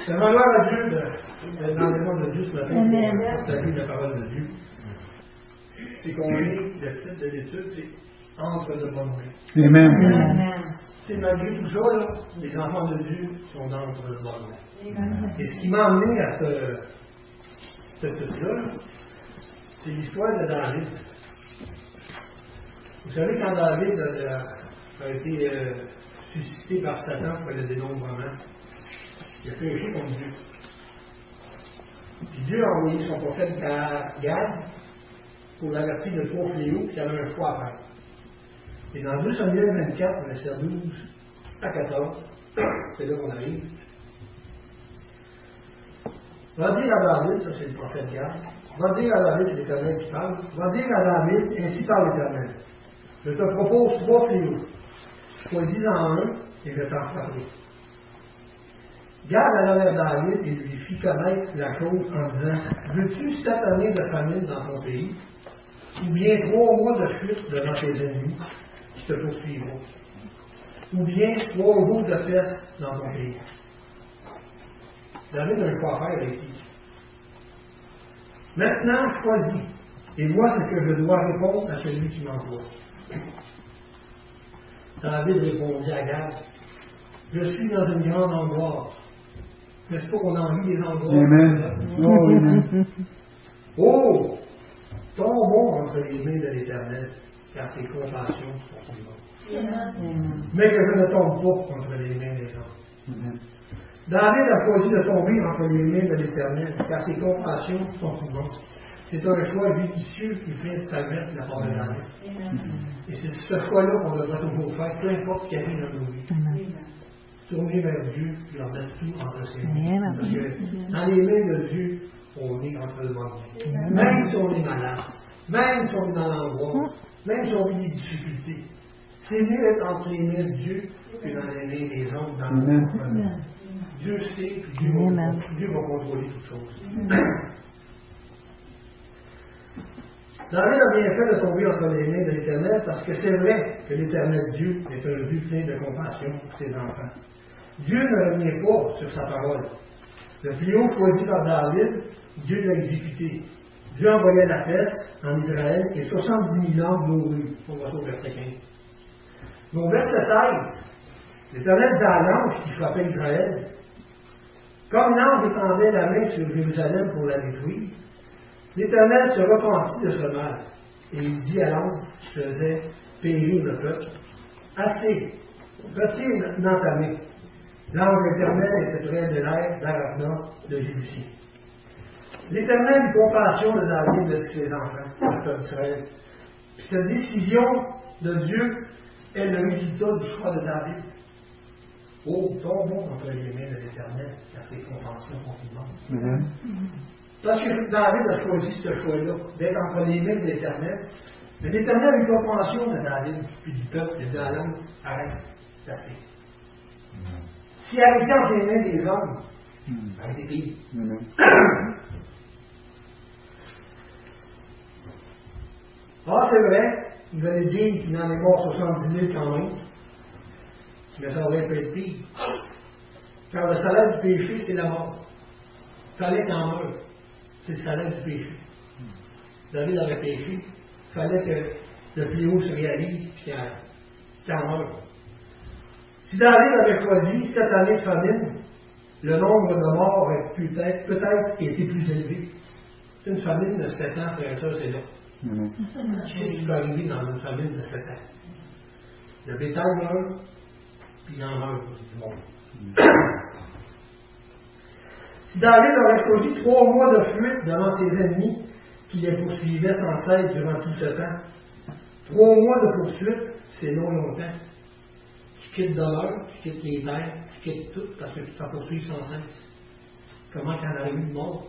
C'est vraiment à Dieu d'être dans les mains de Dieu ce matin pour partager la parole de Dieu. C'est qu'on est, le titre de l'étude, c'est entre de bonnes mains. Amen. C'est malgré tout ça, là, les enfants de Dieu sont entre de bonnes mains. Et ce qui m'a amené à ce titre-là, c'est l'histoire de David. Vous savez, quand David a été suscité par Satan pour le dénombrement, il a péché contre Dieu. Puis Dieu a envoyé son prophète Gad pour l'avertir de trois fléaux, puis il avait un choix à faire. Et dans 2 Samuel 24, verset 12 à 14, c'est là qu'on arrive. Va dire à David, ça c'est le prophète Gad, va dire à David, c'est l'Éternel qui parle, va dire à David, ainsi parle l'Éternel. Je te propose 3 fléaux. Choisis-en un et je t'en ferai. Gad alla vers David et lui fit connaître la chose en disant, veux-tu 7 années de famine dans ton pays, ou bien 3 mois de fuite devant tes ennemis qui te poursuivront, ou bien 3 jours de fesses dans ton pays. David a un choix à faire avec lui. Maintenant, choisis, et vois ce que je dois répondre à celui qui m'envoie. David répondit à Gad, je suis dans une grande angoisse. N'est-ce pas qu'on a envie des angoisses? Amen. Oh, amen. Oh! Tombons entre les mains de l'Éternel, car ses compassions sont immenses. Mais que je ne tombe pas entre les mains des hommes. Amen. David a choisi de tomber entre les mains de l'Éternel, car ses compassions sont immenses. C'est un choix judicieux qui fait s'admettre la part de David. Et c'est ce choix-là qu'on devrait toujours faire, peu importe ce qui arrive dans nos vies. Tourner vers Dieu et leur mettre tout entre ses mains. Parce que dans les mains de Dieu, on est entre le monde. Même si on est malade, même si on est dans l'angoisse, même si on vit des difficultés, c'est mieux d'être entre les mains de Dieu que dans les mains des hommes dans le monde. Dieu sait, puis Dieu va contrôler toutes choses. David a bien fait de tomber entre les mains de l'Éternel parce que c'est vrai que l'Éternel Dieu est un Dieu plein de compassion pour ses enfants. Dieu ne revient pas sur sa parole. Le fléau choisi par David, Dieu l'a exécuté. Dieu envoyait la peste en Israël et 70 000 hommes moururent. On va au verset 15. Donc, verset 16, l'Éternel dit à l'ange qui frappait Israël, comme l'ange étendait la main sur Jérusalem pour la détruire, l'Éternel se repentit de ce mal, et il dit à l'ange qui faisait périr le peuple, assez, retire dans ta main. L'ange éternel était près de l'air d'Arabna de Jébusien. L'Éternel eut compassion de David et de ses enfants, le peuple d'Israël. Puis cette décision de Dieu est le résultat du choix de David. Oh, tombons entre les mains de l'Éternel, car ses compassions sont immenses. Parce que David a choisi ce choix-là, d'être entre les mains de l'Éternel. Mais l'Éternel a eu compassion de David, puis du peuple, il a dit à l'homme, arrête, c'est assez. S'il arrivait entre les mains des hommes, avec des pays. Ah, c'est vrai, vous allez dire qu'il en est mort 70 000 quand même, mais ça aurait pu être pire. Car le salaire du péché, c'est la mort. Il fallait qu'il en meure. C'est le salaire du péché. David avait péché. Il fallait que le fléau se réalise et qu'il en meure. Si David avait choisi 7 années de famine, le nombre de morts aurait peut-être été plus élevé. C'est une famine de 7 ans, frère et soeur, c'est là. Qui sait ce qui peut arriver dans une famine de 7 ans? Le bétail meurt, puis il en meurt du monde. Si David aurait choisi 3 mois de fuite devant ses ennemis qui les poursuivaient sans cesse durant tout ce temps, 3 mois de poursuite, c'est longtemps. Tu quittes demeure, tu quittes les terres, tu quittes tout parce que tu t'en poursuives sans cesse. Comment qu'il en arrive de mort?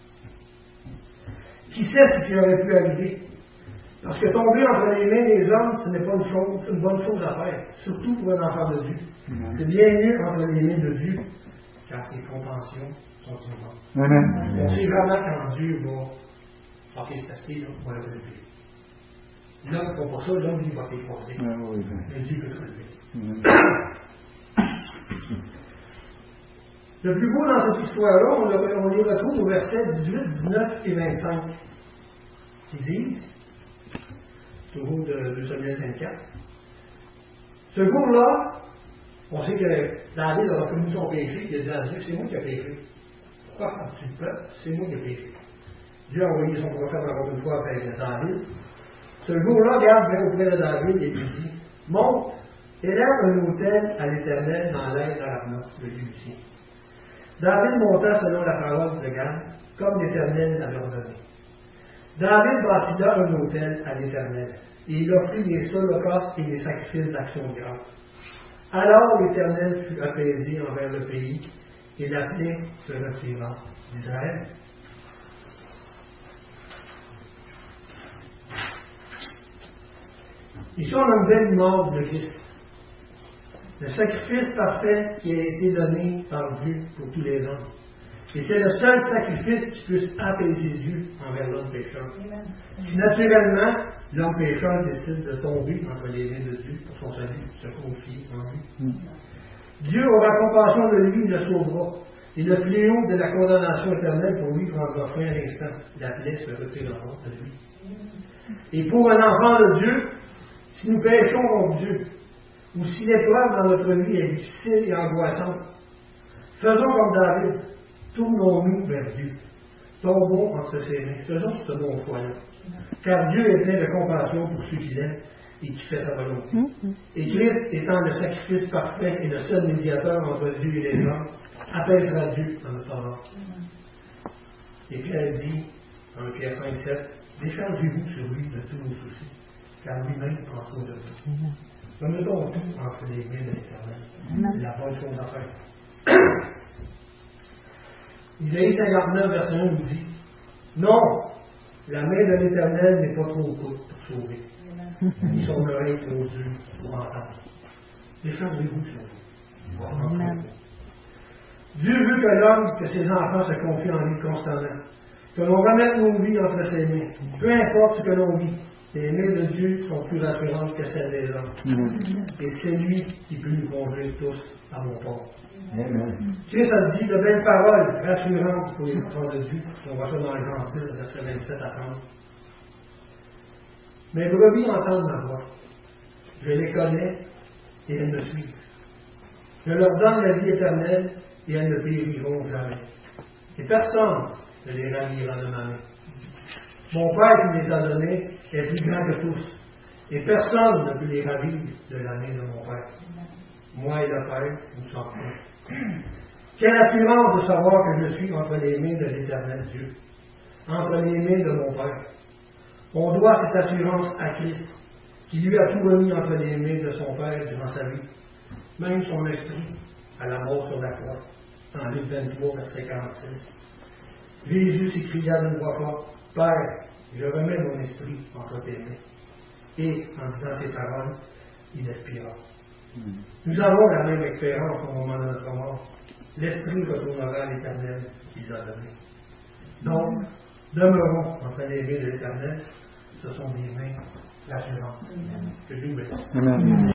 Qui sait ce qui aurait pu arriver? Parce que tomber entre les mains des hommes, ce n'est pas une bonne chose à faire, surtout pour un enfant de Dieu. C'est bien mieux entre les mains de Dieu, car ses compassions sont immenses. On sait vraiment quand Dieu va c'est assez, on va le relever. L'homme ne fait pas ça, l'homme lui va t'écraser. Mais Dieu peut te relever. Le plus beau dans cette histoire-là, on les retrouve au verset 18, 19 et 25, qui disent, toujours de 2 Samuel 24, ce jour-là, on sait que David a reconnu son péché, il a dit à Dieu, c'est moi qui ai péché. Pourquoi frappes-tu le peuple? C'est moi qui ai péché. Dieu a envoyé son prophète encore une fois avec David. Ce jour-là, Gad vient auprès de David et lui dit, monte, élève un autel à l'Éternel dans l'aide d'Arabna, le Jébusien. David monta selon la parole de Gad, comme l'Éternel l'avait ordonné. David bâtit là un autel à l'Éternel, et il offrit les holocaustes et les sacrifices d'action de grâce. Alors l'Éternel fut apaisé envers le pays, et la plaie se retira d'Israël. Ici, on a une belle image de Christ. Le sacrifice parfait qui a été donné par Dieu pour tous les hommes. Et c'est le seul sacrifice qui puisse apaiser Dieu envers l'homme pécheur. Si naturellement, l'homme pécheur décide de tomber entre les mains de Dieu pour son salut, se confier en lui, Dieu aura compassion de lui, il le sauvera. Et le fléau de la condamnation éternelle pour lui prendra fin à l'instant. La plaie se retirera de lui. Et pour un enfant de Dieu, si nous péchons contre Dieu, ou si l'épreuve dans notre vie est difficile et angoissante, faisons comme David, tournons-nous vers Dieu. Tombons entre ses mains. Faisons ce bon choix-là. Car Dieu est plein de compassion pour ceux qu'il aime et qui fait sa volonté. Et Christ, étant le sacrifice parfait et le seul médiateur entre Dieu et les hommes, apaisera Dieu en notre faveur. Et Pierre dit, dans Pierre 5, 7, déchargez-vous sur lui de tous vos soucis, car lui-même prend soin de vous. Remettons tout entre les mains de l'Éternel. C'est la bonne chose à faire. Isaïe 59, verset 1 nous dit, non, la main de l'Éternel n'est pas trop courte pour sauver, ni son oreille trop dure pour entendre. Déchargez-vous sur lui. Dieu veut que l'homme, que ses enfants se confient en lui constamment, que l'on remette nos vies entre ses mains, peu importe ce que l'on vit. Les mains de Dieu sont plus rassurantes que celles des hommes. Et c'est lui qui peut nous conduire tous à mon port. Christ a dit de belles paroles rassurantes pour les enfants de Dieu. On voit ça dans les Évangiles, verset 27 à 30. Mes brebis entendent ma voix. Je les connais et elles me suivent. Je leur donne la vie éternelle et elles ne périront jamais. Et personne ne les ravira de ma main. Mon Père qui les a donnés est plus grand que tous, et personne ne peut les ravir de la main de mon Père. Moi et le Père, nous sommes un. Quelle assurance de savoir que je suis entre les mains de l'Éternel Dieu, entre les mains de mon Père. On doit cette assurance à Christ, qui lui a tout remis entre les mains de son Père durant sa vie, même son esprit à la mort sur la croix, en Luc 23, verset 46. Jésus s'écria d'une voix forte, Père, je remets mon esprit entre tes mains. Et, en disant ces paroles, il expira. Nous avons la même expérience au moment de notre mort. L'esprit retournera à l'Éternel qui l'a donné. Donc, demeurons entre les mains de l'Éternel. Ce sont des mains rassurantes. Que Dieu bénisse.